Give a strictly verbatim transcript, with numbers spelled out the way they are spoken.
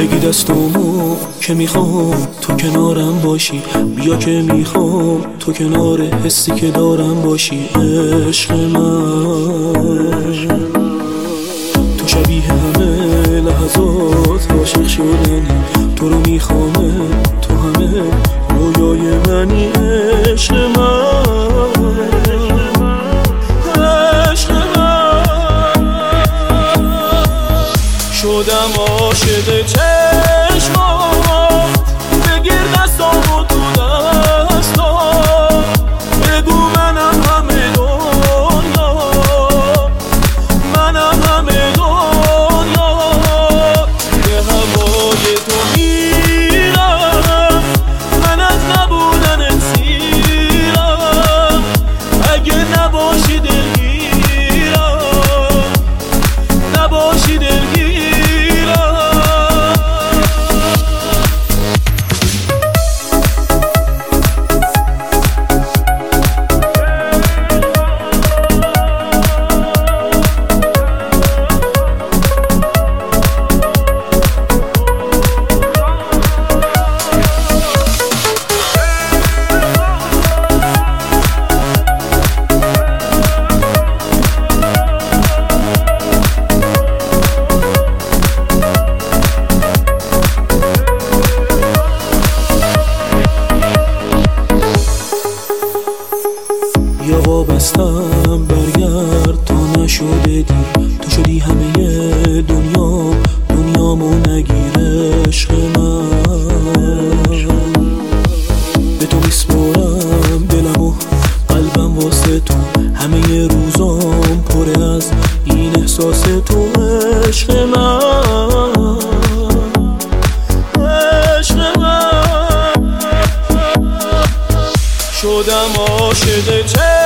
بگی دستامو که میخوام تو کنارم باشی، بیا که میخوام تو کنار حسی که دارم باشی. عشق من تو شبیه همه لحظات عاشق شدنی، تو رو میخوامه تو همه رویای منی. عشق من عشق من شدم عاشق چشمات، بگیر دستامو تو دستام، بگو منم همه دنیا، منم همه دنیا. به هوای تو میرم، من از نبودن سیرم، اگه نباشی دلگیرم، نباشی دلگیرم. یا وابستم برگرد تا نشده دی، تو شدی همه دنیا، دنیامو نگیر. عشق من به تو میسپارم دلم و قلبم واسه تو، همه روزام پر از این احساس تو. عشق من عشق من شدم عاشق چه